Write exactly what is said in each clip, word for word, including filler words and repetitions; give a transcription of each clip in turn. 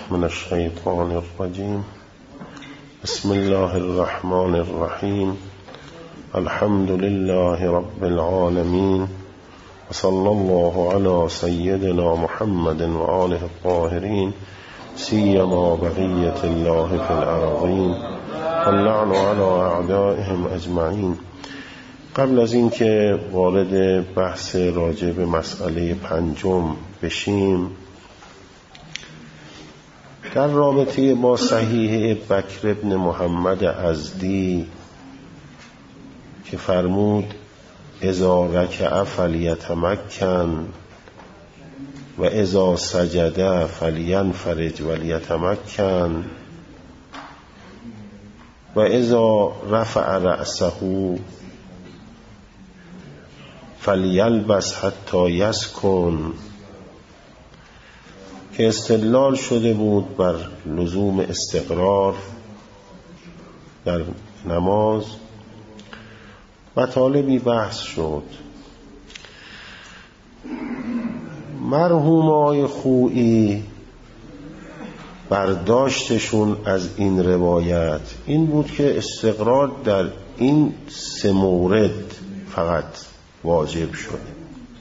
من الشيطان الرجيم. بسم الله الرحمن الرحيم. الحمد لله رب العالمين، وصلى الله على سيدنا محمد وآله الطاهرين، سيما بقية الله في الأرضين، واللعن على أعدائهم أجمعين. قبل از این که وارد بحث راجع به مسئله پنجم بشیم، در رابطه با صحیح بکر ابن محمد ازدی که فرمود اذا رکع فلیتمکن و اذا سجد فلینفرج ولیتمکن و اذا رفع رأسه فلیلبس حتی یسکن، که استدلال شده بود بر لزوم استقرار در نماز. مطالبی بحث شد. مرحوم آقای خویی برداشتشون از این روایت این بود که استقرار در این سه مورد فقط واجب شده.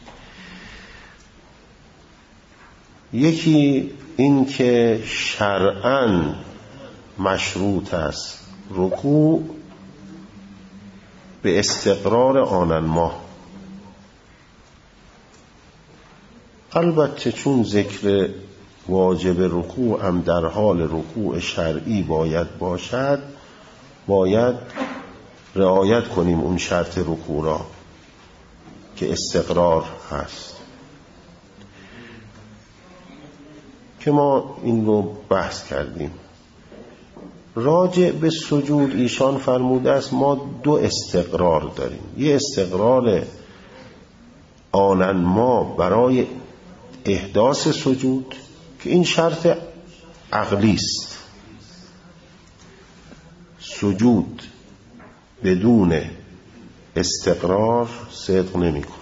یکی این که شرعاً مشروط است رکوع به استقرار آنن. البته چون ذکر واجب رکوع هم در حال رکوع شرعی باید باشد، باید رعایت کنیم اون شرط رکوع را که استقرار هست، که ما این رو بحث کردیم. راجع به سجود ایشان فرموده است ما دو استقرار داریم. یه استقرار آنن ما برای احداث سجود که این شرط عقلی است. سجود بدون استقرار صدق نمی‌کنه.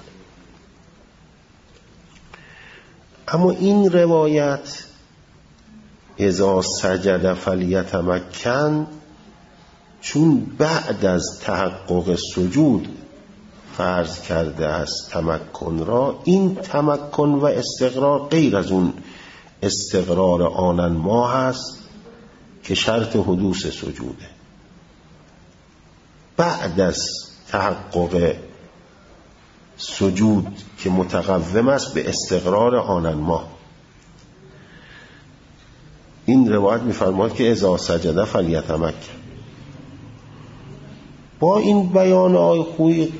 اما این روایت اذا سجد فلیتمکن، چون بعد از تحقق سجود فرض کرده است تمکن را، این تمکن و استقرار غیر از اون استقرار آنن ما هست که شرط حدوث سجوده. بعد از تحقق سجود که متقوم است به استقرار آنن ما، این روایت می‌فرماید که اذا سجد فلیتمکن. با این بیان آقای خویی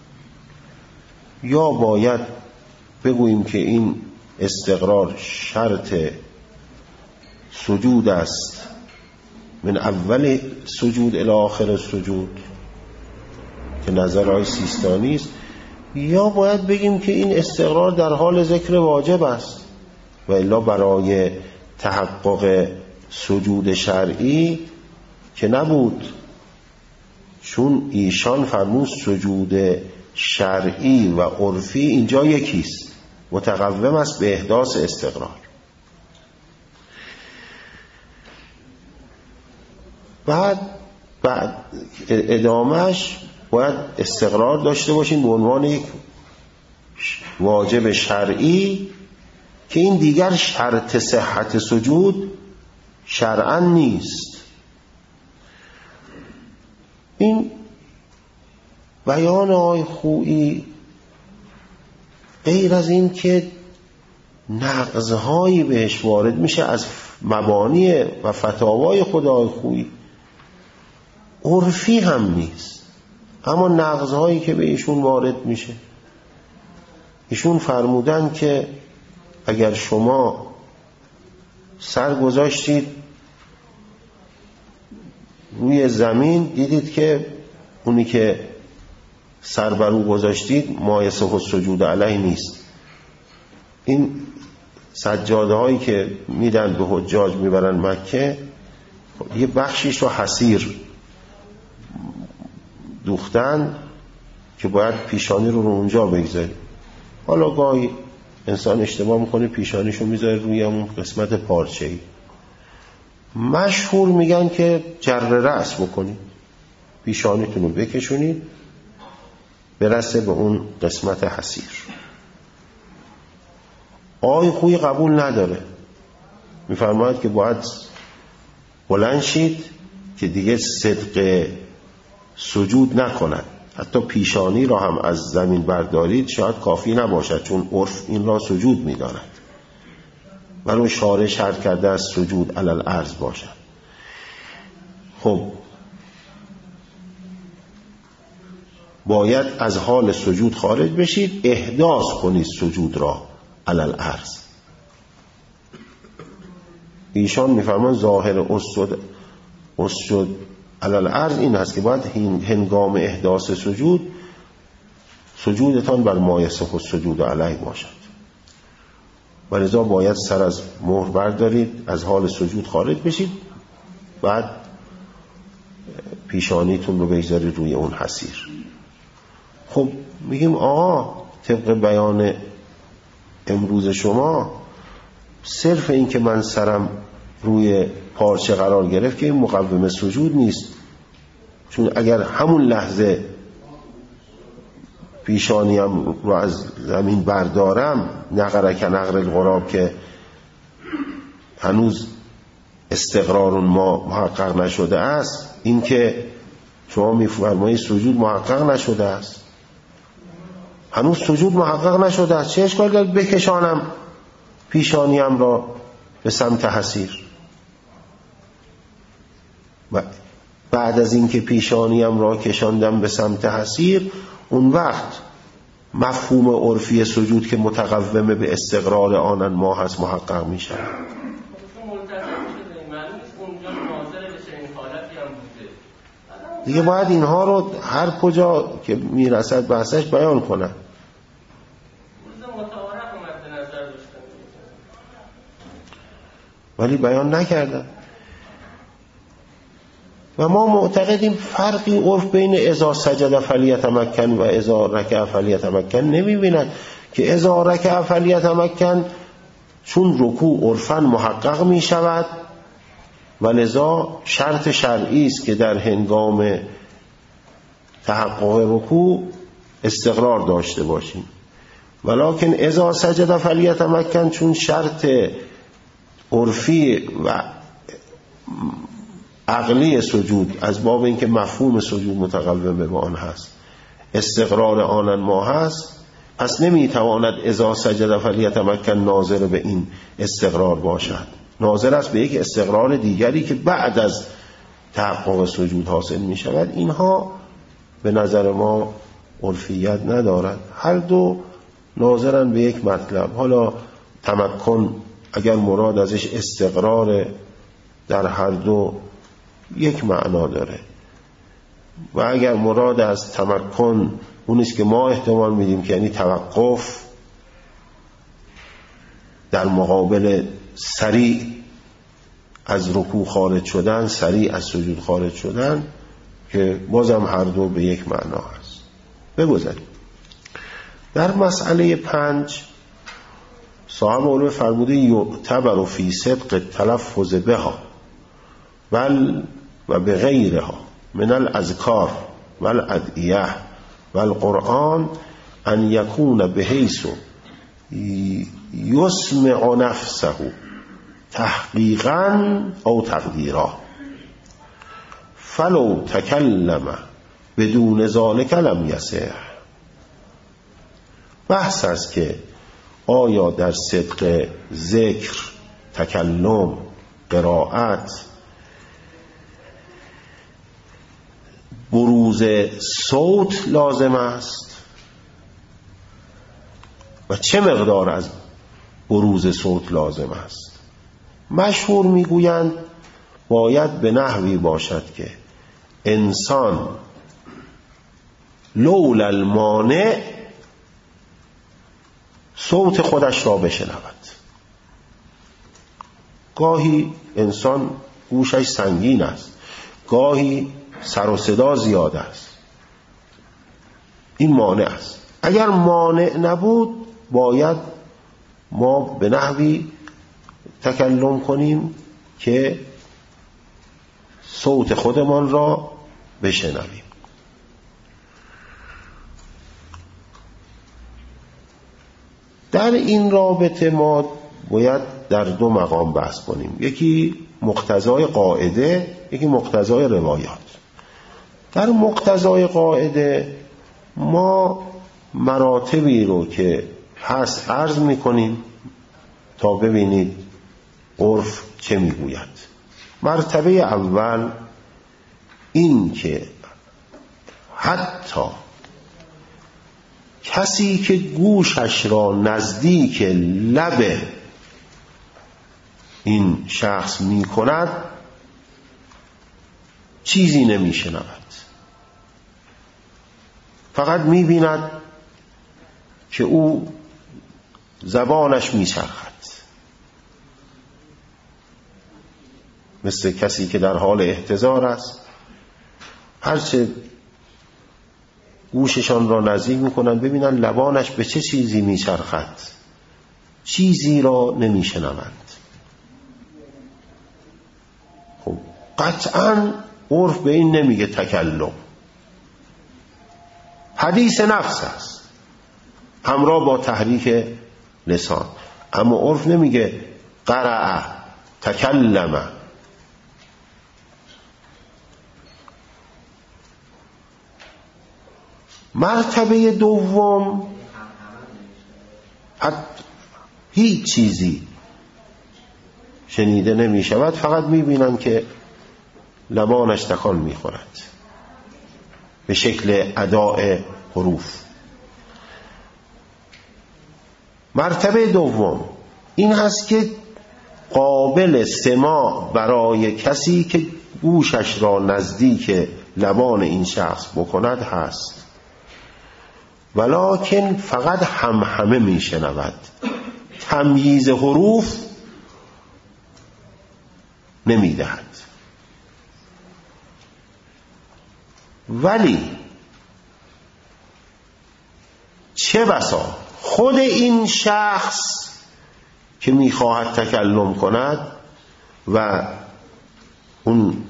یا باید بگوییم که این استقرار شرط سجود است من اول سجود الی آخر سجود که نظر آقای سیستانی است، یا باید بگیم که این استقرار در حال ذکر واجب است و الا برای تحقق سجود شرعی که نبود، چون ایشان فرمود سجود شرعی و عرفی اینجا یکیست، متقوم است به احداث استقرار. بعد بعد ادامهش باید استقرار داشته باشین به عنوان یک واجب شرعی که این دیگر شرط صحت سجود شرعاً نیست. این بیان آقای خویی غیر از این که نقض‌هایی بهش وارد میشه از مبانی و فتاوای خود آقای خویی، عرفی هم نیست، اما نقض‌هایی که به ایشون وارد میشه، ایشون فرمودن که اگر شما سر گذاشتید روی زمین دیدید که اونی که سر بر او گذاشتید مایسه و سجود علیه نیست، این سجاده هایی که میدن به حجاج میبرن مکه یه بخشیش رو حسیر دوختن که باید پیشانی رو رو اونجا بگذاری. حالا گاهی انسان اشتباه میکنه پیشانیشو میذاره روی همون قسمت پارچه‌ای، مشهور میگن که جر رأس بکنید، پیشانیتون رو بکشونید برسه به اون قسمت حسیر. آقای خویی قبول نداره، میفرماید که باید بلند شید که دیگه صدق سجود نکنند، حتی پیشانی را هم از زمین بردارید شاید کافی نباشد، چون عرف این را سجود می‌داند، ولو شارع شرط کرده از سجود علی الارض باشد. خب باید از حال سجود خارج بشید، احداث کنید سجود را علی الارض. ایشان میفرمان ظاهر اسجد اسجد علی الارض این هست که باید هنگام احداث سجود سجودتان بر ما یصح السجود علیه باشد، ولذا باید سر از مهر بردارید، از حال سجود خارج بشید، بعد پیشانیتون رو بگذارید روی اون حسیر. خب میگیم آقا طبق بیان امروز شما صرف این که من سرم روی پارچه قرار گرفت که این مقوم سجود نیست، چون اگر همون لحظه پیشانیم رو از زمین بردارم نقرک نقر الغراب که هنوز استقرار ما محقق نشده است، این که شما میفرمایید سجود محقق نشده است، هنوز سجود محقق نشده است، چه اشکال دارد بکشانم پیشانیم را به سمت حسیر؟ و بعد از اینکه پیشانیم را کشاندم به سمت حسیر، اون وقت مفهوم عرفی سجود که متقومه به استقرار آنن ما هست محقق می شود. دیگه باید اینها رو هر کجا که میرسد بحثش بیان کنن. ولی بیان نکردن. و ما معتقدیم فرقی عرف بین اذا سجد فلیتمکن و اذا رکع فلیتمکن نمیبیند، که اذا رکع فلیتمکن چون رکوع عرفاً محقق می شود و لذا شرط شرعی است که در هنگام تحقق رکوع استقرار داشته باشیم، ولکن اذا سجد فلیتمکن چون شرط عرفی و عقلی سجود از باب اینکه مفهوم سجود متقوم به آن هست، استقرار آنن ما هست، پس نمیتواند اذا سجد فلیتمکن ناظر به این استقرار باشد، ناظر است به یک استقرار دیگری که بعد از تحقق سجود حاصل می شود. اینها به نظر ما عرفیت ندارد، هر دو ناظرن به یک مطلب. حالا تمکن اگر مراد ازش استقرار در هر دو یک معنا داره، و اگر مراد از تمکن اونیست که ما احتمال میدیم که یعنی توقف در مقابل سریع از رکوع خارج شدن، سریع از سجود خارج شدن، که بازم هر دو به یک معنا هست. بگذاریم در مسئله پنج صاحب علوه فرموده یعتبر فی صدق تلفظ بها بل و بغیرها من الاذکار والادعیه والقرآن ان یکون بحیث یسمع نفسه تحقیقا او تقدیرا فلو تکلم بدون ذالک لم یصح. بحث است که آیا در صدق ذکر، تکلم، قرائت بروز صوت لازم است و چه مقدار از بروز صوت لازم است. مشهور میگویند باید به نحوی باشد که انسان لولا المانع صوت خودش را بشنود. گاهی انسان گوشش سنگین است، گاهی سر و صدا زیاد است، این مانع است. اگر مانع نبود باید ما به نحوی تکلم کنیم که صوت خودمان را بشنویم. در این رابطه ما باید در دو مقام بحث کنیم، یکی مقتضای قاعده، یکی مقتضای روایات. در مقتضای قاعده ما مراتبی رو که هست عرض میکنیم تا ببینید عرف چه میگوید. مرتبه اول این که حتی کسی که گوشش را نزدیک لب این شخص می کند چیزی نمی شنود، فقط می بیند که او زبانش می چرخد، مثل کسی که در حال احتضار است، هرچه گوششان را نزدیک میکنن ببینن لبانش به چه چیزی میچرخد، چیزی را نمیشنوند. خب قطعا عرف به این نمیگه تکلم، حدیث نفس است همراه با تحریک لسان، اما عرف نمیگه قرأ تکلم. مرتبه دوم هیچ چیزی شنیده نمی شود، فقط می بینن که لبانش تکان می خورد به شکل اداء حروف. مرتبه دوم این هست که قابل سماع برای کسی که گوشش را نزدیک لبان این شخص بکند هست، ولکن فقط هم همه می شنود، تمییز حروف نمی دهد. ولی چه بسا خود این شخص که می خواهد تکلم کند و اون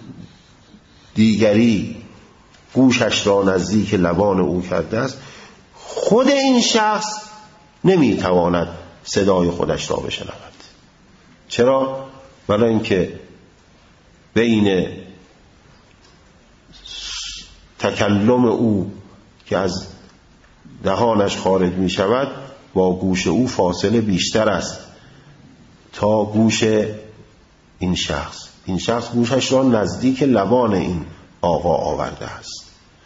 دیگری گوشش را نزدیک لبان او کرده است، خود این شخص نمیتواند صدای خودش را بشنود. چرا؟ برای اینکه بین تکلم او که از دهانش خارج می شود با گوش او فاصله بیشتر است تا گوش این شخص. این شخص گوشش را نزدیک لبان این آقا آورده است.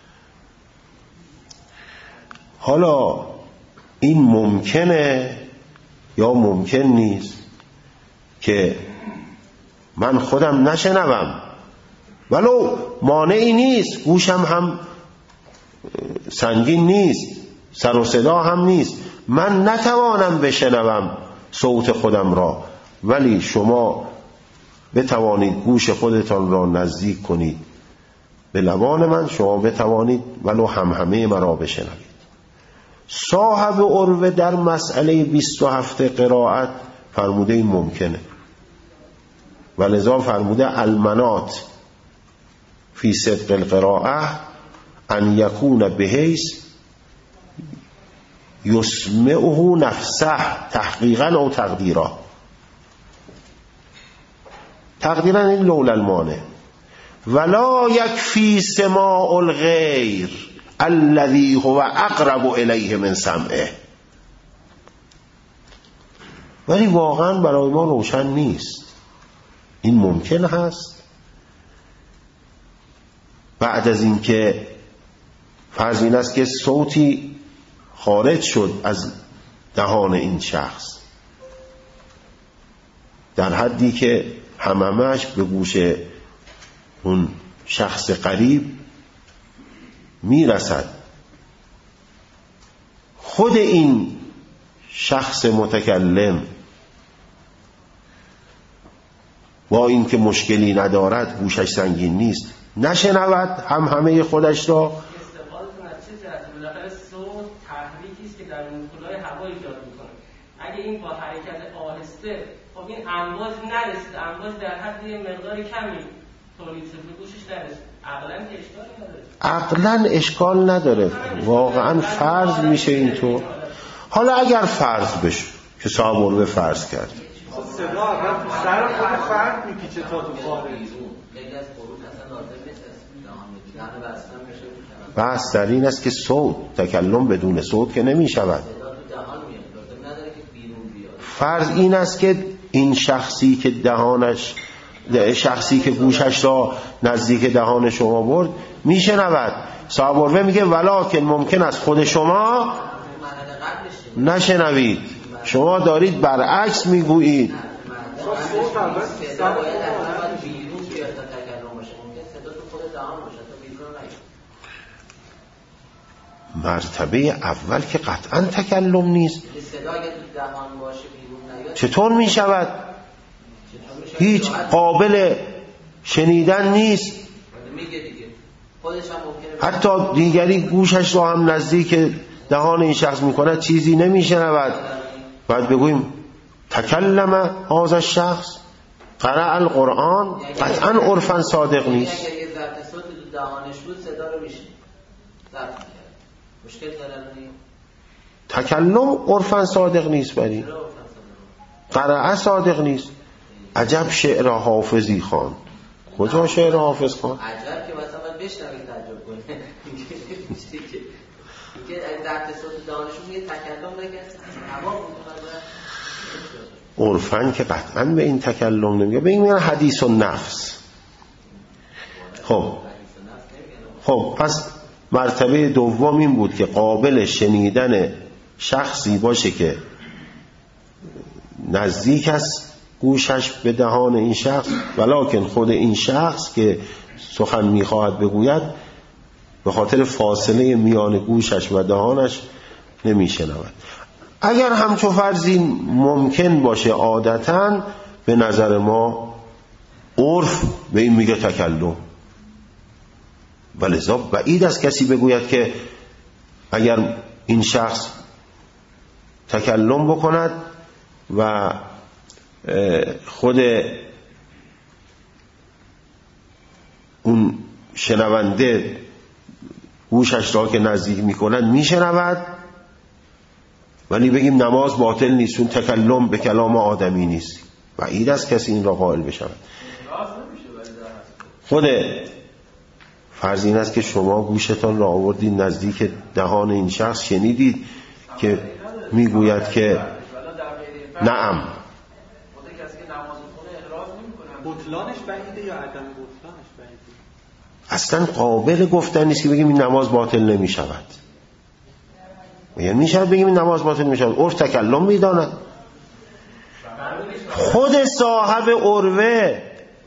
حالا این ممکنه یا ممکن نیست که من خودم نشنوم، ولو مانعی نیست، گوشم هم سنگین نیست، سر و صدا هم نیست، من نتوانم بشنوم صوت خودم را، ولی شما بتوانید گوش خودتان را نزدیک کنید به لبان من، شما بتوانید ولو هم همه مرا بشنوید. صاحب عروه در مسئله بیست و هفت قرائت فرموده این ممکنه، ولذا فرموده المنات فی صدق القراءه ان یکون بحیث یسمعه نفسه تحقیقا او تقدیرا. تقدیرا این لولا المانع ولا یکفی سماع الغیر الذی هو اقرب الیه من سمعه. ولی واقعا برای ما روشن نیست. این ممکن هست بعد از اینکه فرض این است که صوتی خارج شد از دهان این شخص در حدی که هممش به گوش اون شخص قریب میرسد، خود این شخص متکلم با این که مشکلی ندارد، گوشش سنگین نیست، نشنود هم همه خودش را. استقبالتون از چه جهت؟ بالاخره صوت تحریکی است که در مولکول‌های هوا ایجاد می‌کنه. اگه این با حرکت آهسته، خب این امواج نرسید، امواج در حد یه مقدار کمی تولید شده گوشش نرسید، عقلاً که اشکالی نداره. عقلاً اشکال نداره، واقعاً فرض میشه اینطور. حالا اگر فرض بشه که صاحب الوه فرض کرد، صدا اول تو سر خود فرد میپیچه تا تو خارج. خیلی از خروج اصلا لازم نیست دهان بستن بشه. بحث در این است که صوت، تکلم بدون صوت که نمی شود. فرض این است که این شخصی که دهانش، شخصی که گوشش را نزدیک دهان شما برد میشنود. صاحب الوه میگه ولکن ممکن است خود شما نشنوید، شما دارید برعکس میگویید. مرتبه اول که قطعا تکلم نیست. چطور می شود؟ هیچ قابل شنیدن نیست. حتی دیگری گوشش را هم نزدیک دهان این شخص می کند چیزی نمی شنود. باید بگوییم تکلم هذا الشخص قرأ القرآن، قطعا عرفا صادق نیست. تکلم عرفا صادق نیست، بری قرأ صادق نیست. عجب شعر حافظی خواند. کجا شعر حافظ خواند؟ عجب که مثلا باید بشنوید تعجب کنه. اینکه ضبط صوت دانشون یه تکلم نگست هوا عرفا که قطعا به این تکلم نمیگه، به این میگن حدیث و نفس. خب خب پس مرتبه دوم این بود که قابل شنیدن شخصی باشه که نزدیک است گوشش به دهان این شخص، ولکن خود این شخص که سخن میخواهد بگوید به خاطر فاصله میان گوشش و دهانش نمیشنود. اگر همچون فرضی ممکن باشه، عادتاً به نظر ما عرف به این میگه تکلم، ولذا بعید است کسی بگوید که اگر این شخص تکلم بکند و خود اون شنونده گوشش را که نزدیک میکند میشنود، ولی بگیم نماز باطل نیست، اون تکلم به کلام آدمی نیست. بعید است کسی این را قائل بشود. خود فرض این است که شما گوشتان را آوردید نزدیک دهان این شخص، شنیدید که میگوید که نعم. بطلانش بعیده یا عدم بطلانش بعیده؟ اصلا قابل گفتن نیست که بگیم این نماز باطل نمی شود. یعنی می شود بگیم این نماز باطل می شود، عرف تکلم می داند. خود صاحب عروه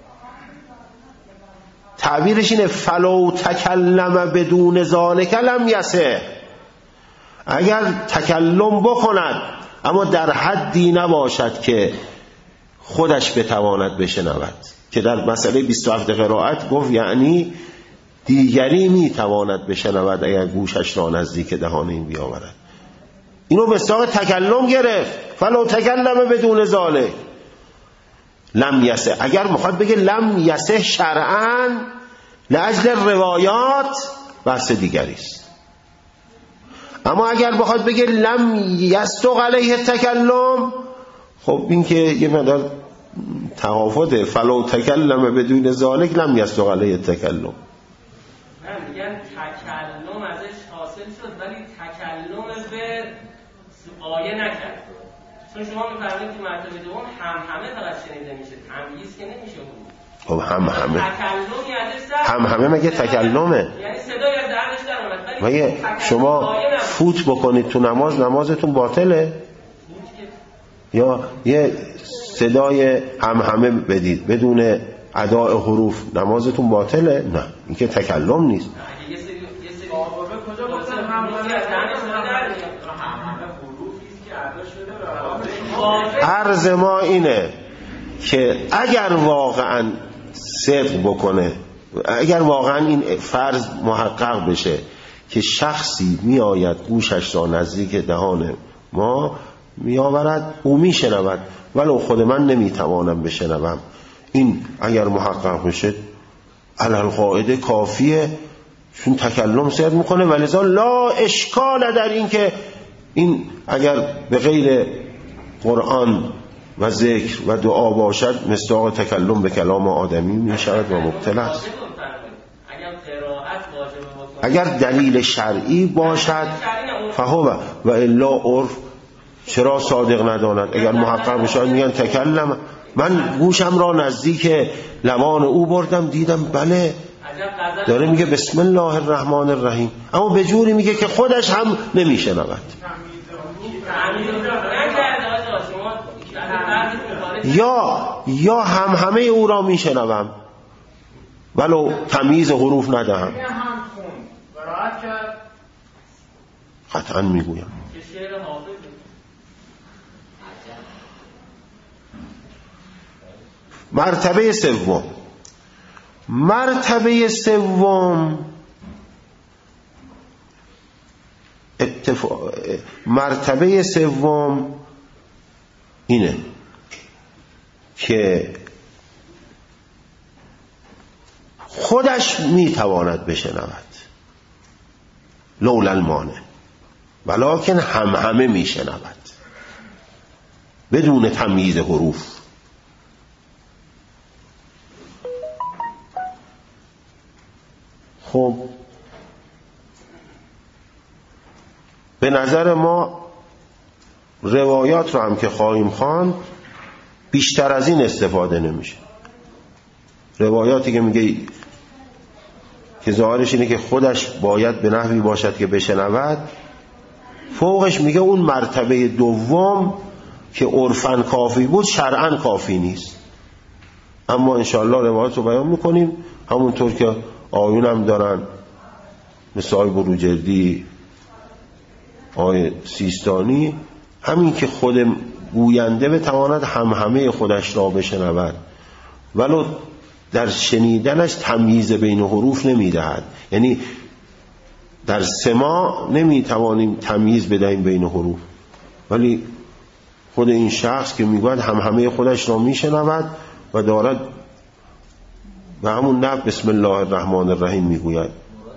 تعبیرش اینه فلو تکلم بدون ذالک لم یصح. اگر تکلم بکند اما در حدی نباشد که خودش بتواند بشنود، که در مسئله بیست و هفت قرائت گفت یعنی دیگری میتواند بشنود اگر گوشش را نزدیک دهان این بیاورد. اینو به ساق تکلم گرفت. فلو تکلم بدون ذالک لم یصح. اگر میخواد بگه لم یصح شرعاً لاجل روایات بحث دیگری است، اما اگر بخواد بگه لم یصدق علیه تکلم، خب این که یه مقدار تفاوته. فلو تکلم بدون ذالک لم یصدق علیه تکلم. من میگن تکلم ازش حاصل شد ولی تکلم به آیه نکرد. چون شما میفرمایید که مرتبه دوم هم همه فقط شنیده میشه، تمییز که نمیشه بود. خب هم همه تکلمی ازش هم همه مگه تکلمه؟ یعنی صدای از دهنش در اومد. مگه شما فوت بکنید تو نماز، نمازتون باطله؟ یا یه صدای هم همه بدید بدون اداء حروف، نمازتون باطله؟ نه، این که تکلم نیست. یه سری یه سری آقابه کجا گفتن هم همه از دهنش در میاد، هم همه حروفی است که ادا شده. عرض ما اینه که اگر واقعا صدق بکنه، اگر واقعا این فرض محقق بشه که شخصی می آید گوشش را نزدیک دهان ما می آورد، او می شنود ولو خود من نمی توانم بشنوم، این اگر محقق بشه علالقاعده کافیه، چون تکلم سر میکنه. ولذا لا اشکال در این که این اگر به غیر قرآن و ذکر و دعا باشد مصداق تکلم به کلام آدمی میشود و مبتلا است. اگر دلیل شرعی باشد فهو و الا عرف چرا صادق نداند. اگر محقق باشد میگن تکلم، من گوشم را نزدیک لبان او بردم دیدم بله داره میگه بسم الله الرحمن الرحیم، اما به جوری میگه که خودش هم نمیشنود. یا یا هم همه او را میشنوم ولو تمییز حروف ندهم. قطعا میگویم. مرتبه سوم مرتبه سوم اتفاق مرتبه سوم اینه که خودش میتواند بشنود لولا المانع، ولکن هم همه میشنود بدون تمییز حروف. خب به نظر ما روایات رو هم که خواهیم خواند بیشتر از این استفاده نمیشه. روایاتی که میگه که ظاهرش اینه که خودش باید به نحوی باشد که بشنود، فوقش میگه اون مرتبه دوم که عرفاً کافی بود شرعاً کافی نیست. اما انشاءالله روایات رو بیان میکنیم همونطور که آیون هم دارن، مثل آی بروجردی، آی سیستانی، همین که خود گوینده بتواند هم همه خودش را بشنود ولو در شنیدنش تمییز بین حروف نمیدهد. یعنی در سماع نمیتوانیم تمییز بدهیم بین حروف، ولی خود این شخص که میگوید هم همه خودش را میشنود و دارد و همون نب بسم الله الرحمن الرحیم میگوید.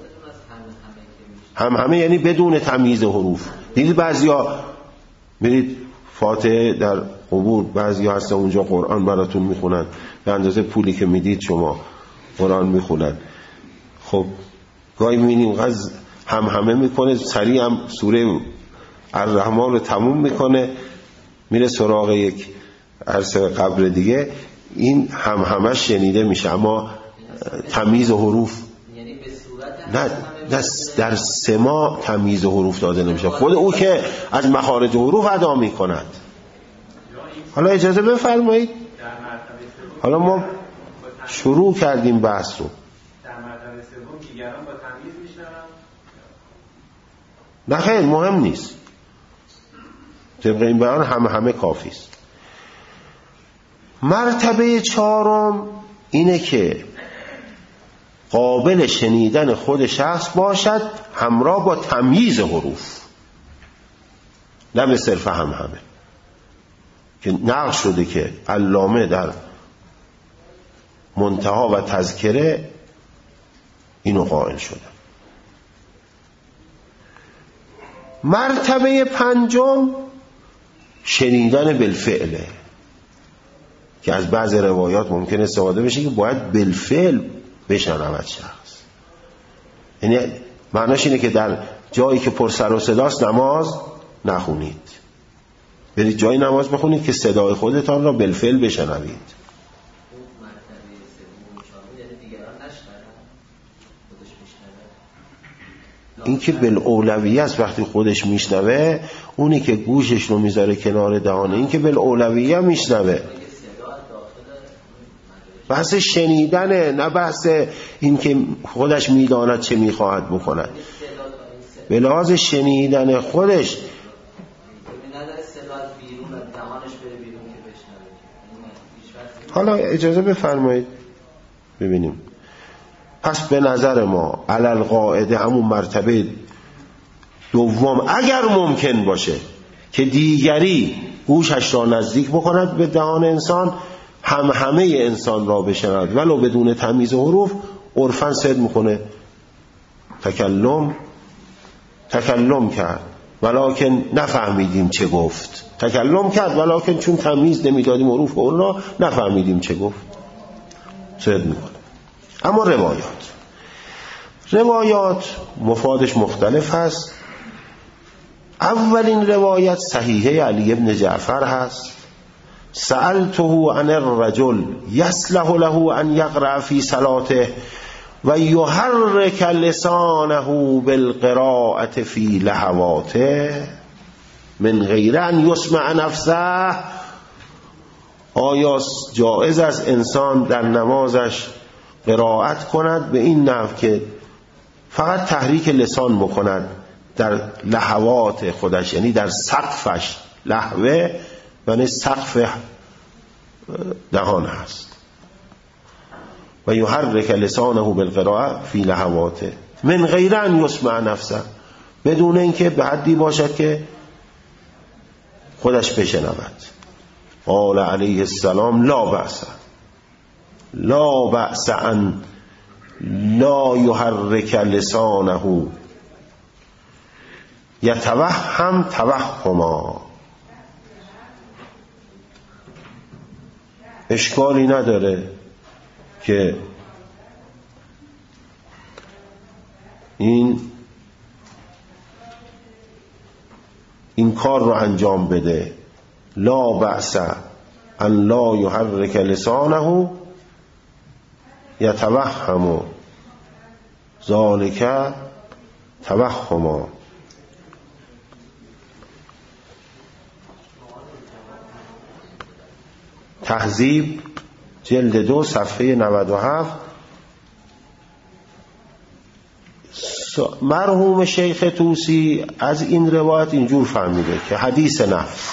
هم همه یعنی بدون تمییز حروف. دیدید بعضیا برید فاتحه در قبور بعضیا هستن اونجا قرآن براتون میخونن به اندازه پولی که میدید شما قرآن میخونن. خب گاهی میبینیم غز هم همه میکنه، سریع هم سوره الرحمن رو تموم میکنه میره سراغ یک عرصه قبر دیگه، این هم همه شنیده میشه اما تمییز حروف نه در سماع تمییز حروف داده نمیشه. خود او که از مخارج حروف ادا میکند. حالا اجازه بفرمایید، حالا ما شروع کردیم بحث رو. در مرتبه سوم دیگران با تمییز میشنون؟ نه خیر مهم نیست، طبق این بیان همه همه کافی است. مرتبه چهارم اینه که قابل شنیدن خود شخص باشد همراه با تمییز حروف، نه به صرف هم همه که نقل شده که علامه در منتها و تذکره اینو قائل شده. مرتبه پنجم شنیدن بالفعله که از بعض روایات ممکن استفاده بشه که باید بالفعل بشنود شخص. یعنی معناش اینه که در جایی که پر سر و صداست نماز نخونید، برید جایی نماز بخونید که صدای خودتان را بالفعل بشنوید. این که بالاولویه است، وقتی خودش میشنوه اونی که گوشش رو میذاره کنار دهانه این که بالاولویه میشنوه. بحث شنیدنه، نه بحث این که خودش میداند چه میخواهد بکند. به لحاظ شنیدن خودش حالا اجازه بفرمایید ببینیم. پس به نظر ما علل قاعده همون مرتبه دوم اگر ممکن باشه که دیگری گوشش را نزدیک بکند به دهان انسان، هم همه انسان را بشنود ولو بدون تمییز حروف، عرفاً صدق میکنه تکلم تکلم کرد ولکن نفهمیدیم چه گفت. تکلم کرد ولکن چون تمیز نمیدادیم حروف اون را نفهمیدیم چه گفت. صدق میکنه. اما روایات روایات مفادش مختلف هست. اولین روایت صحیحه علی ابن جعفر هست. سألته عن الرجل يصلح له ان يقرأ في صلاته و يحرك لسانه بالقراءة في لهواته من غیر ان يسمع نفسه. آیا جایز است انسان در نمازش قرائت کند به این نحو که فقط تحریک لسان بکند در لهوات خودش، یعنی در سقفش، لهوه یعنی سقف دهان هست، و یحرک لسانه بالقراءه فی لهواته من غیر ان یسمع نفسه، بدون اینکه به حدی باشد که خودش بشنود. قال علیه السلام لا بأس لا بأس ان لا یحرک لسانه یتوهم توهما. اشکالی نداره که این این کار رو انجام بده. لا بأس ان لا یحرک لسانه یتوهم ذالک توهما. تهذیب جلد دو صفحه نود و هفت. مرحوم شیخ طوسی از این روایت اینجور فهمیده که حدیث نفس،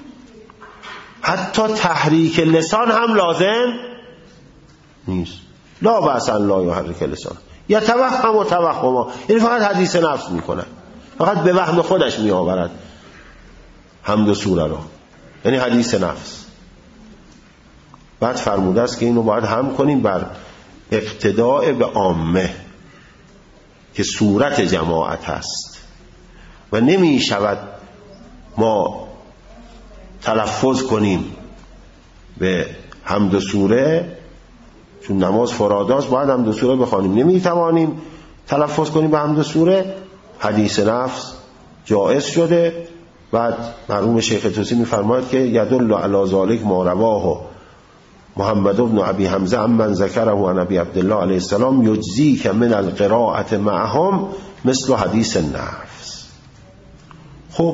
حتی تحریک لسان هم لازم نیست. لا بأس ان لا یحرک لسان یتوهم و توهما، یعنی فقط حدیث نفس میکنه، فقط به وهم خودش میآورد حمد و سوره را، یعنی حدیث نفس. بعد فرموده است که اینو باید هم کنیم بر اقتداء به عامه که صورت جماعت هست و نمی شود ما تلفظ کنیم به حمد و سوره، چون نماز فراداست باید حمد و سوره بخوانیم، نمی توانیم تلفظ کنیم به حمد و سوره. حدیث نفس جائز شده. بعد مرحوم شیخ طوسی می فرماید که یدل علی ذلک ما رواه محمد بن ابی حمزه عمن ذکره عن ابی عبدالله علیه السلام یجزیک من القراءة معهم مثل حدیث نفس. خب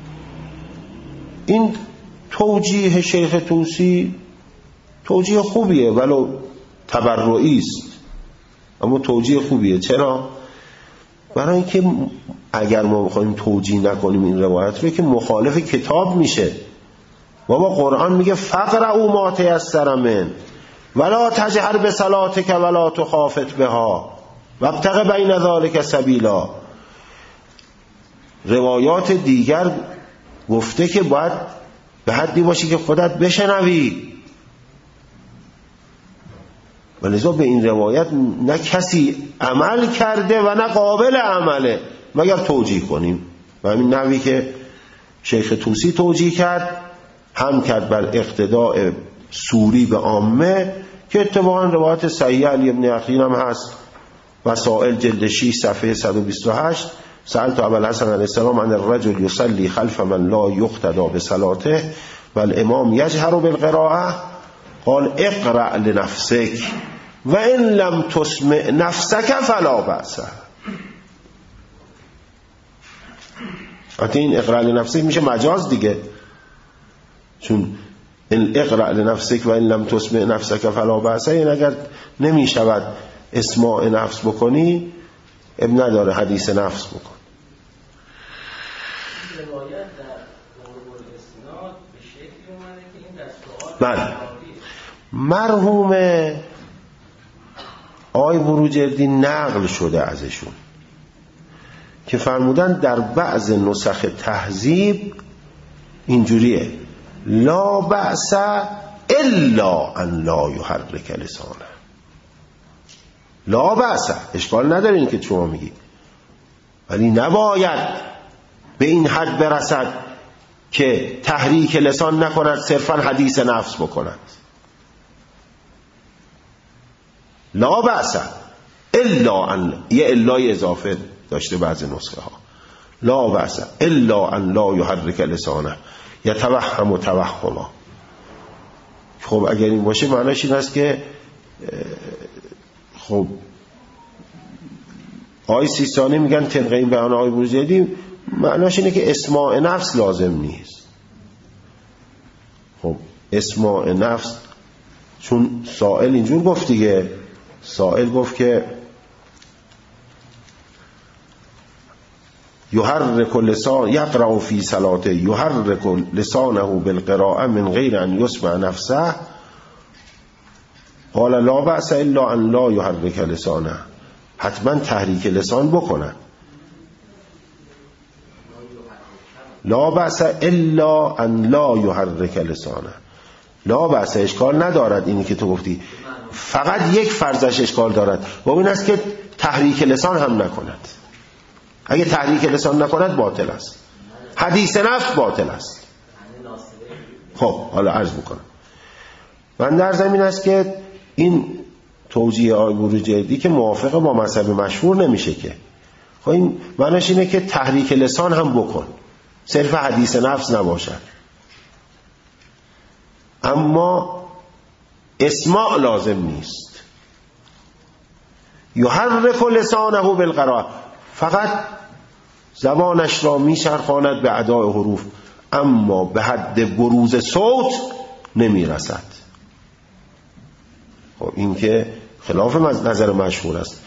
این توجیه شیخ طوسی توجیه خوبیه، ولو تبرعی است، اما توجیه خوبیه. چرا؟ برای اینکه اگر ما بخوایم توجیه نکنیم این روایت رو که مخالف کتاب میشه. بابا قرآن میگه فقرؤوا ما تیسر من ولا تجهر بصلاتک ولا تخافت بها وابتغ بین ذلک سبیلا. روایات دیگر گفته که باید به حدی باشی که خودت بشنوی، ولذا به این روایت نه کسی عمل کرده و نه قابل عمله مگر توجیه کنیم. و همین نحوی که شیخ طوسی توجیه کرد، هم کرد بر اقتداء سوری به عامه که اتفاقا روایت صحیح علی ابن عقیل هم هست. وسائل جلد شش صفحه صد و بیست و هشت. سألت ابا الحسن علیه السلام عن الرجل یصلی خلف من لا یقتدی بصلاته والامام یجهر بالقراءه قال اقرأ لنفسک و ان لم تسمع نفسک فلا بأس. حتی این اقرأ لنفسک میشه مجاز دیگه، چون این اقرأ لنفسک و این لم تسمع نفسک فلا بأس، این اگر نمی شود اسماع نفس بکنی اب نداره حدیث نفس بکن. روایت در قرب الاسناد به شکلی اومده که این در سوال بله مرحوم آقای بروجردی نقل شده ازشون که فرمودن در بعض نسخ تهذیب اینجوریه لا بأس الا ان لا یحرک لسانه. لا بأس، اشکال نداره این که شما میگی، ولی نباید به این حد برسد که تحریک لسان نکند، صرفا حدیث نفس بکند. لا بأس الا ان، یه الای اضافه داشته بعضی نسخه ها، لا بأس الا ان لا یحرک لسانه یتوهم توهما. خب اگر این باشه معنیش این است که خب آقای سیستانی میگن طبق این بیان آقای بروجردی معنیش اینه که اسماع نفس لازم نیست. خب اسماع نفس، چون سائل اینجور گفت دیگه، سائل گفت که یحرک لسان یقرأ فی صلاته یحرک لسانه بالقراءه من غیر ان یسمع نفسه، قال لا بأس الا ان لا یحرک لسانه، حتما تحریک لسان بکنن. لا بأس الا ان لا یحرک لسانه، لا بأس اشکال ندارد، اینی که تو گفتی فقط یک فرضش اشکال دارد و این است که تحریک لسان هم نکند. اگه تحریک لسان نکند باطل است، حدیث نفس باطل است. خب حالا عرض میکنم من در زمین است که این توجیه آقای بروجردی که موافق با مذهب مشهور نمیشه که. خب این معنیش اینه که تحریک لسان هم بکن، صرف حدیث نفس نباشد، اما اسماع لازم نیست. یحرک لسانه بالقراءه، فقط زبانش را میچرخاند به اداء حروف، اما به حد بروز صوت نمیرسد. خب این که خلاف نظر مشهور است.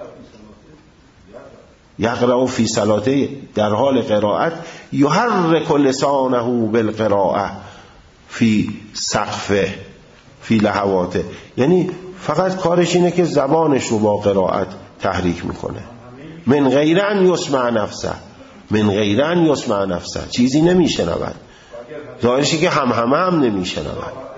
یقرأ فی صلاته، در حال قرائت، یحرک لسانه بالقراءه فی سقفه فی لهواته، یعنی فقط کارش اینه که زبانش رو با قرائت تحریک میکنه. من غیر ان یسمع نفسه، من غیر ان یسمع نفسه، چیزی نمیشنود، ظاهرشی که هم همه هم نمیشنود.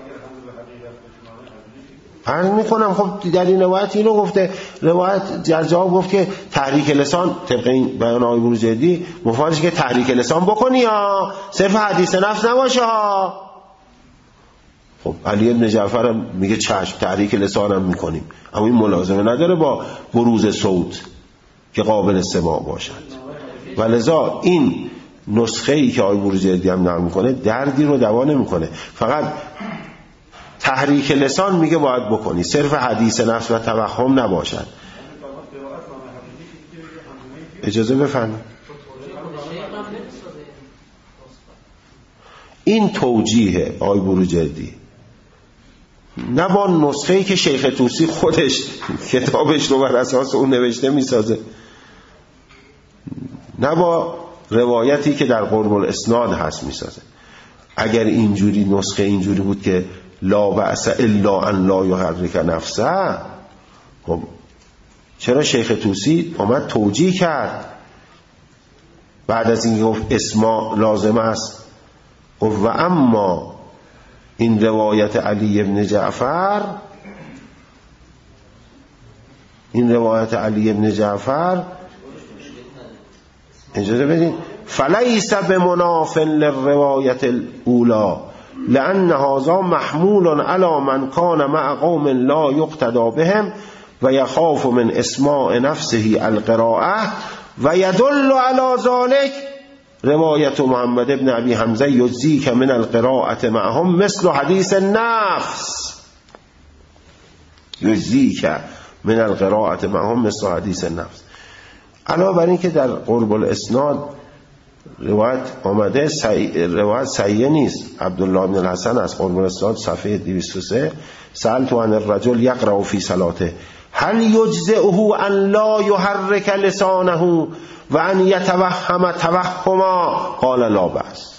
عرض میکنم خب در این روایت اینو گفته، روایت در جواب گفت که تحریک لسان طبق این بیان آقای بروجردی مفادش که تحریک لسان بکنی یا صرف حدیث نفس نباشه ها. خب علی بن جعفر میگه چشم تحریک لسان هم میکنیم، اما این ملازمه نداره با بروز صوت که قابل سماع باشد. ولذا این نسخه ای که آقای بروجردی هم نقل میکنه دردی رو دوا نمیکنه، فقط تحریک لسان میگه باید بکنی، صرف حدیث نفس و توهم نباشد. اجازه بفرمایید. این توجیه آقای بروجردی نه با نسخه‌ای که شیخ طوسی خودش کتابش رو بر اساس اون نوشته میسازه، نه با روایتی که در قرب الاسناد هست میسازه. اگر اینجوری نسخه اینجوری بود که لا بأس الا ان لا یحرک نفسه، خب چرا شیخ طوسی اومد توجیه کرد بعد از اینکه گفت اسماع لازم است؟ گفت و اما این روایت علی ابن جعفر، این روایت علی ابن جعفر اجازه بدین، فلیس بمناف للروایت الاولى لأن هذا محمول على من كان مع قوم لا يقتدى بهم و یخاف من اسماع نفسه القراءه و يدل على ذلك روایت محمد ابن ابی حمزه یجزیک من القراءه معهم مثل حدیث النفس، یجزیک من القراءه معهم مثل حدیث النفس. علاوه بر این که در قرب الاسناد روایت آمده، سی... روایت صحیح نیست، عبدالله بن الحسن از قرب الاسناد صفحه دویست و سه، سألت عن الرجل یقرأ فی صلاته هل یجزئه ان لا یحرک لسانه و ان یتوهم توهما قال لا بأس.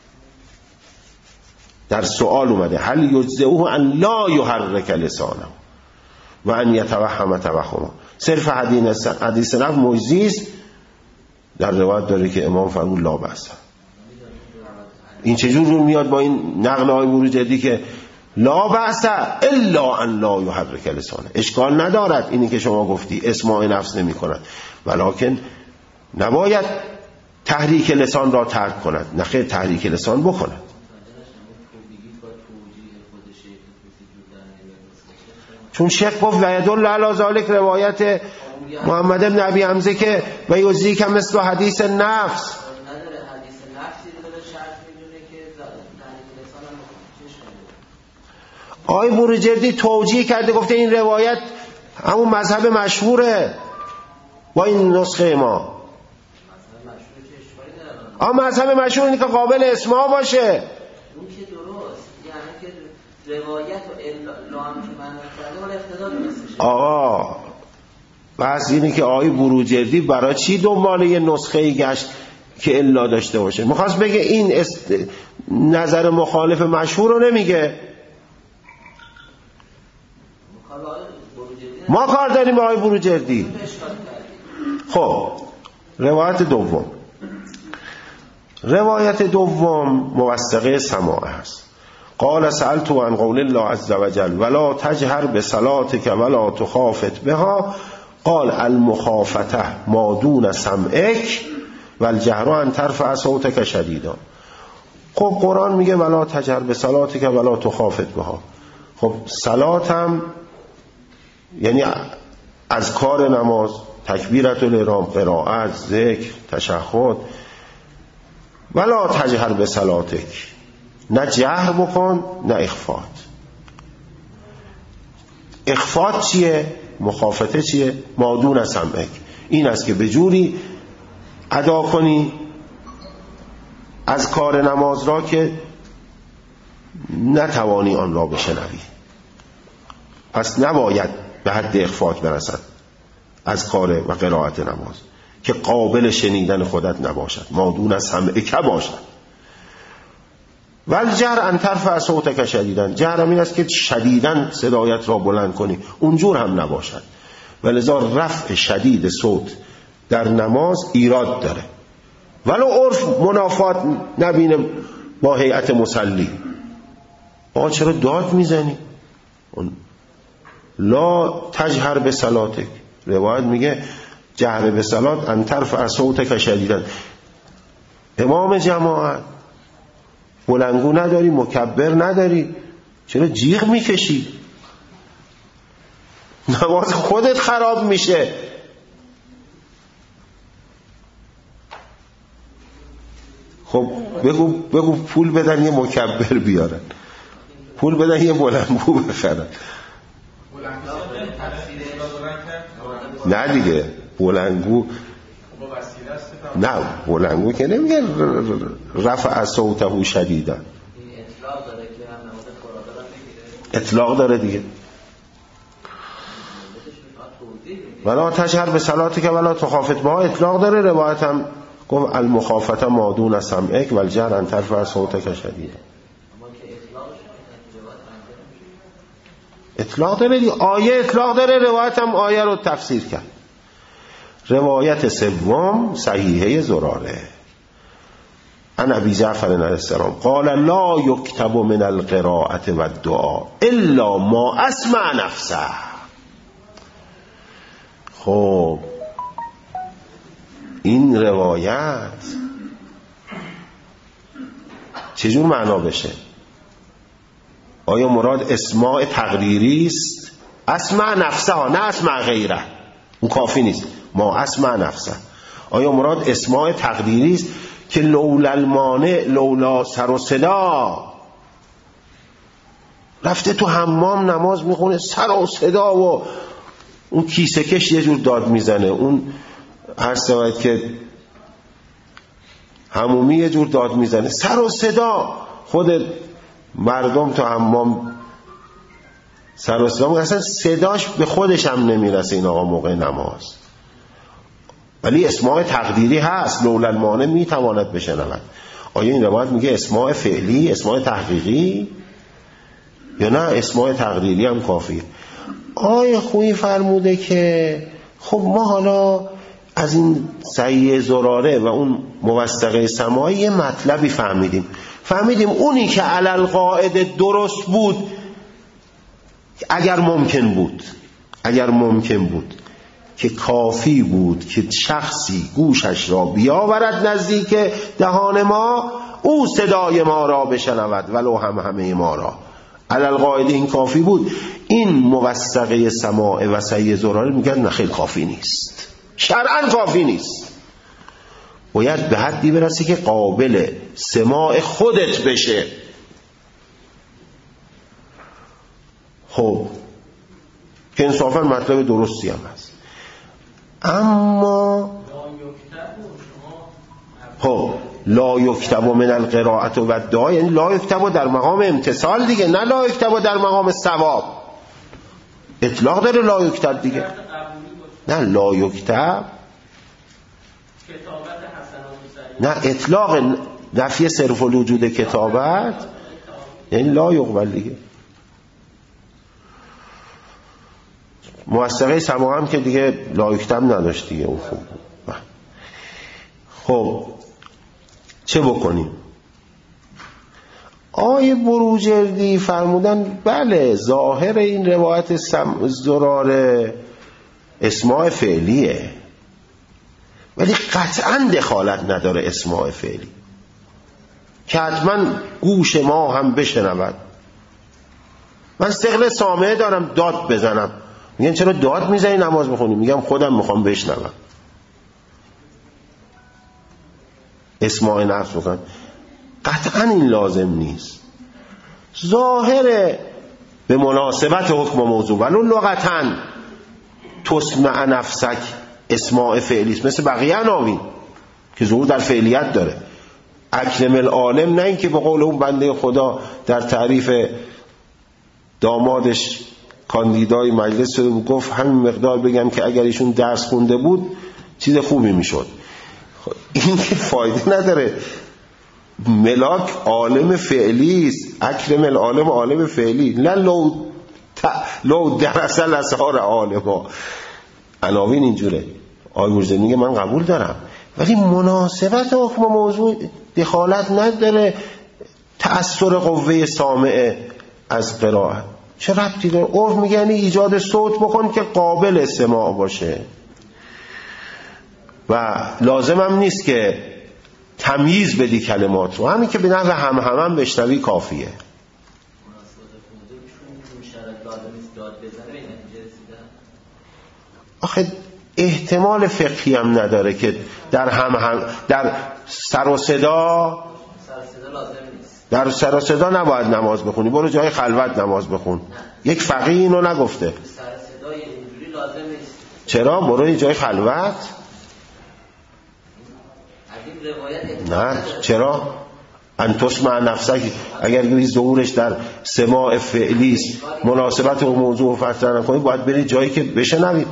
در سؤال اومده هل یجزئه ان لا یحرک لسانه و ان یتوهم توهما، صرف حدیث حدیث نفس مجزی، در روایت داره که امام فرمود لا بأس. این چجور رو میاد با این نقل آقای بروجردی که لا بأس الا ان لا یحرک لسانه، اشکال ندارد اینی که شما گفتی اسماع نفس نمی کند، ولکن نباید تحریک لسان را ترک کند، نخیر تحریک لسان بکند. چون شیخ گفت و یدل علی ذلک روایت محمد بن ابی حمزه که و یوزی که مثل حدیث نفس آقای بروجردی توجیه کرده، گفته این روایت همون مذهب مشهوره با این نسخه ما. آ مذهب مشهور اینه که قابل اسماع باشه. اون که درست، یعنی که روایت و الا هم که من کرده ولی اقتضا درستشه. آقا بس اینه که آقای بروجردی برای چی دنبال یه نسخه گشت که الا داشته باشه؟ میخواست بگه این است... نظر مخالف مشهور رو نمیگه. ما کار داریم با آقای بروجردی. خب روایت دوم، روایت دوم موثقه سماع است. قال سألت عن قول الله عز وجل ولا تجهر بصلاتك ولا تخافت بها، قال المخافته ما دون سمعك والجهر ان ترفع صوتك شدیدا. خب قرآن میگه ولا تجهر بصلاتك ولا تخافت بها. خب صلات هم یعنی از کار نماز، تکبیرت الاحرام، قرائت، ذکر، تشهد. ولا تجهر بصلاتک، نه جهر بکن نه اخفات. اخفات چیه؟ مخافته چیه؟ مادون سمعک، این است که به جوری ادا کنی از کار نماز را که نتوانی آن را بشنوی. پس نباید به حد اخفات برسد از کار و قرائت نماز که قابل شنیدن خودت نباشد، مادون سمعک باشد. والجهر ان ترفع صوتک شدیداً، جهر این است که شدیداً صدایت را بلند کنی، اونجور هم نباشد. ولذا رفع شدید صوت در نماز ایراد داره، ولو عرف منافات نبینه با هیئت مصلی. آقا چرا داد میزنی؟ لا تجهر به صلاتک، روایت میگه جهر به صلات ان ترفع صوتک شدیداً. امام جماعت بلندگو نداری، مکبر نداری، چرا جیغ میکشی؟ نماز خودت خراب میشه. خب بگو بگو پول بدن یه مکبر بیارن، پول بدن یه بلندگو بخرن. نه دیگه بلندگو نه، بلندگو که نمیگه رفع صوته شدیدا، اطلاق داره دیگه. ولا تجهر به صلاتک ولا تخافت بها اطلاق داره. روایت هم گفت المخافته ما دون سمعک والجهر ان ترفع صوتک شدیدا. اطلاق داره دیگه، آیه اطلاق داره، روایت هم آیه رو تفسیر کرد. روایت سوم صحیحه زراره عن ابی جعفر علیه السلام قال لا یکتب من القراءة والدعاء الا ما اسمع نفسه. خب این روایت چجور معنا بشه؟ آیا مراد اسماع تقریری است؟ اسمع نفسه ها، نه اسمع غیره، اون کافی نیست. ما اسمع نفسه، آیا مراد اسماع تقدیری است که لولا المانع، لولا سر و صدا، رفته تو حمام نماز میخونه سر و صدا و اون کیسه کش یه جور داد میزنه، اون هر سوایت که حمومی یه جور داد میزنه، سر و صدا، خود مردم تو حمام سر و صدا، اصلا صداش به خودش هم نمیرسه این آقا موقع نماز. ولی اسماع تقدیری هست، لولا المانع میتواند بشنود. آیا این روایت میگه اسماع فعلی، اسماع تحقیقی، یا نه اسماع تقدیری هم کافیه؟ آیه خویی فرموده که خب ما حالا از این صحیح زراره و اون موثقه سماعی یه مطلبی فهمیدیم. فهمیدیم اونی که علی القاعده درست بود اگر ممکن بود اگر ممکن بود که کافی بود که شخصی گوشش را بیاورد نزدیک دهان ما، او صدای ما را بشنود ولو هم همه ما را. علالقاعده این کافی بود. این موثقه سماع وسیع زراره میگن نه خیلی کافی نیست، شرعاً کافی نیست، باید به حدی برسی که قابل سماع خودت بشه. خب که انصافاً مطلب درستی هم هست، اما خب لا یکتب من القراءة و الدعاء، یعنی لا یکتب در مقام امتصال دیگه، نه لا یکتب در مقام ثواب. اطلاق داره لا یکتب دیگه، نه لا یکتب نه اطلاق نفی صرف الوجود کتابت یعنی لا یقبل دیگه. موثقه سماع هم که دیگه لا یکتب نداشت دیگه اون. خوب خب چه بکنیم؟ آیه بروجردی فرمودن بله ظاهر این روایت زراره اسماع فعلیه، ولی قطعا دخالت نداره اسماع فعلی که حتما گوش ما هم بشنود. من استقل سامعه دارم داد بزنم، میگن چرا داد میزنی نماز بخونی؟ میگم خودم میخوام بشنوم. اسماع نفس بکن، قطعا این لازم نیست. ظاهر به مناسبت حکم و موضوع ولو لغتاً تسمع نفسک اسماع فعلیست، مثل بقیه عناوین که ظهور در فعلیت داره. اکرم العالم، نه این که به قول اون بنده خدا در تعریف دامادش کاندیدای مجلس شده بود گفت همین مقدار بگم که اگر ایشون درس خونده بود چیز خوبی میشد. این که فایده نداره. ملاک عالم فعلی است، اکرم العالم عالم فعلی، نه لو ت... لو درسل اسهار عالما. عناوین اینجوره. آقای مرزی میگه من قبول دارم، ولی مناسبت حکم موضوع دخالت نداره. تأثیر قوه سامعه از قرائت چه ربطی داره؟ عرف میگه یعنی ایجاد صوت بکن که قابل سماع باشه و لازم هم نیست که تمییز بدی کلمات رو، همین که به نحو هم هم هم بشنوی کافیه. آخه احتمال فقهی هم نداره که در هم هم در سر و صدا در سر و صدا نباید نماز بخونی، برو جای خلوت نماز بخون. نه. یک فقیه اینو نگفته. سر صدای اینجوری لازم نیست. چرا؟ برو جای خلوت. نه چرا؟ ان تسمع نفسک، اگر بری ظهورش در سماع فعلی است، مناسبت و موضوع فصل نکنی، باید بری جایی که بشنوی.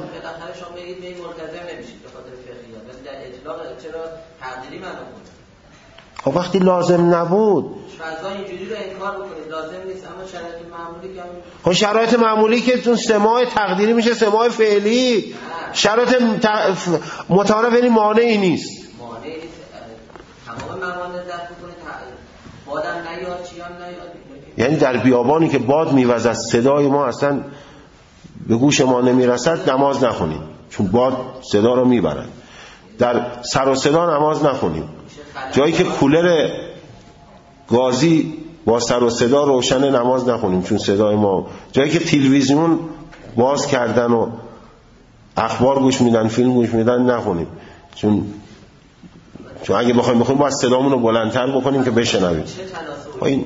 خب وقتی لازم نبود فضا اینجوری رو انکار بکنید لازم نیست، اما شرایط معمولی که خب شرایط معمولی که تون سماع تقدیری میشه سماع فعلی. شرایط متعارف یعنی مانعی نیست. مانعی نیست، تمام موانع دفع کنه، بادم نیاد چی هم نیاد. یعنی در بیابانی که باد میوزد صدای ما اصلا به گوش ما نمیرسد نماز نخونیم، چون باد صدا رو میبرد. در سر و صدا نماز نخونیم. جایی که کولر گازی با سر و صدا روشن نماز نخونیم، چون صدای ما. جایی که تلویزیون باز کردن و اخبار گوش میدن، فیلم گوش میدن، نخونیم، چون چون اگه بخوایم بخونیم باید صدامون رو بلندتر بکنیم که بشنویم. این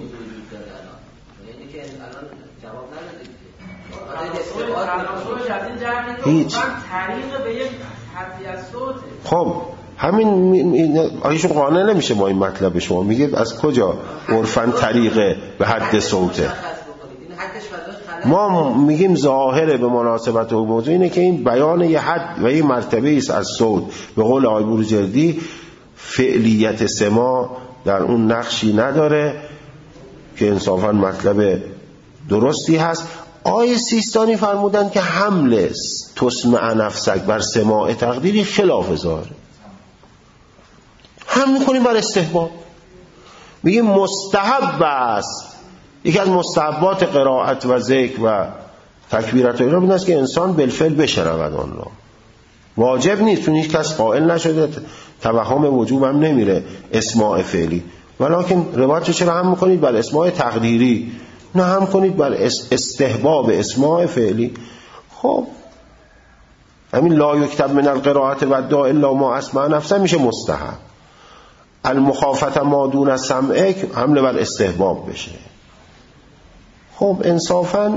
هیچ خب همین آیشون قانع نمیشه با این مطلب شما. میگه از کجا عرفاً طریقه به حد صوته؟ ما میگیم ظاهره به مناسبت و موضوع اینه که این بیان یه حد و یه مرتبه است از صوت. به قول آقای بروجردی فعلیت سماع در اون نقشی نداره که انصافاً مطلب درستی هست. آیه سیستانی فرمودن که حمل تسمع نفسک بر سماع تقدیری خلاف ظاهره. هم میکنیم بر استحباب، میگیم مستحب است. یکی از مستحبات قرائت و ذکر و تکبیرت الاحرام این است که انسان بالفعل بشنود آن را. واجب نیست، چون هیچ کس قائل نشده، توهم وجوب هم نمیره اسماع فعلی، ولکن روایت چرا هم میکنید بر اسماع تقدیری، نه هم کنید بر استحباب اسماع فعلی. خب همین لا یکتب من القراءت و الدعاء الا ما اسمع نفسه میشه مستحب. المخافت ما دون السمع حمله بر استحباب بشه. خب انصافا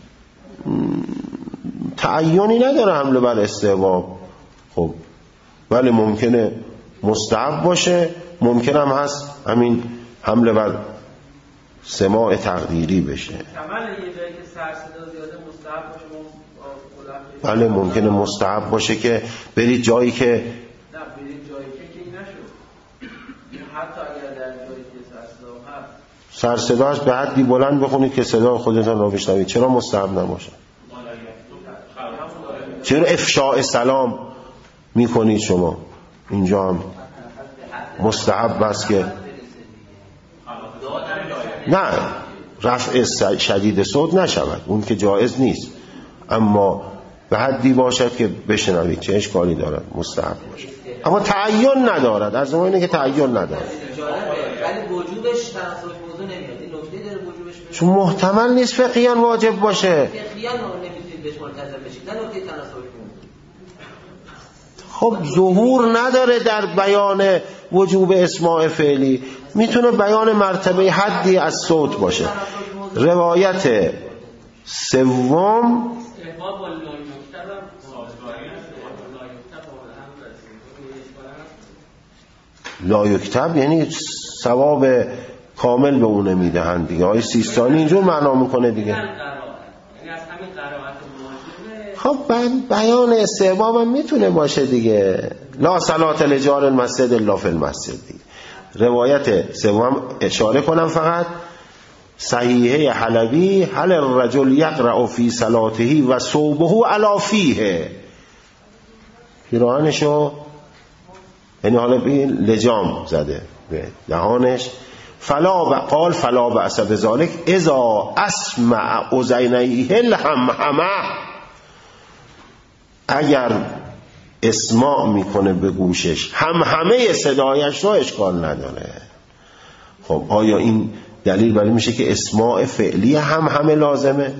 تعیینی نداره حمله بر استحباب. خب ولی ممکنه مستحب باشه، ممکن هم هست همین حمله بر سماع تقدیری بشه. بله ممکنه مستحب باشه که برید جایی که نه برید جایی که که نشد، حتی اگر در جایی که سر صدا هست سر صداش به حدی بلند بخونید که صدا خودتان را بشنوید، چرا مستحب نباشه؟ چرا افشاء سلام میکنید شما؟ اینجا هم مستحب است که نه رفع شدید صوت نشود، اون که جایز نیست، اما به حدی باشد که بشنوید، چه اشکالی دارد؟ مستحب باشد، اما تعین ندارد. از اون اینه که تعین ندارد، ولی وجوبش تناسب موضوع نمیاد. این نکته داره وجوبش، چون محتمل نیست فقهیاً واجب باشه. فقهیاً نمیتونید بهش ملتزم بشید، نه نکته تناسب. خب ظهور نداره در بیان وجوب اسماع فعلی، میتونه بیان مرتبه حدی از صوت باشه. روایت سوم لا یکتب یعنی ثواب کامل به اون نمیدهند دیگه. آیه سیستانی اینجور معنا میکنه دیگه. خب بیان استحباب هم میتونه باشه دیگه. لا صلات لجار المسجد الا فی المسجد دیگه. روایت سوم اشاره کنم فقط، صحیحه حلبی هل الرجل یقرأ فی صلاته و ثوبه علی فیه، پیراهنشو یعنی حالا این لجام زده به دهانش، فلا و قال فلا بأس بذلک اذا اسمع اذینیه الهمهمه، اگر اسماع میکنه به گوشش هم همه صدایش رو اشکال نداره. خب آیا این دلیل بلی میشه که اسماع فعلی هم همه لازمه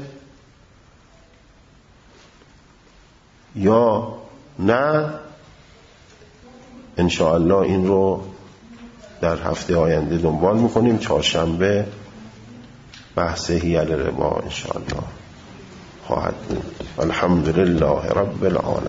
یا نه؟ انشاءالله این رو در هفته آینده دنبال میکنیم. چهارشنبه بحث حیل ربا انشاءالله خواهد بود. الحمدلله رب العالمین.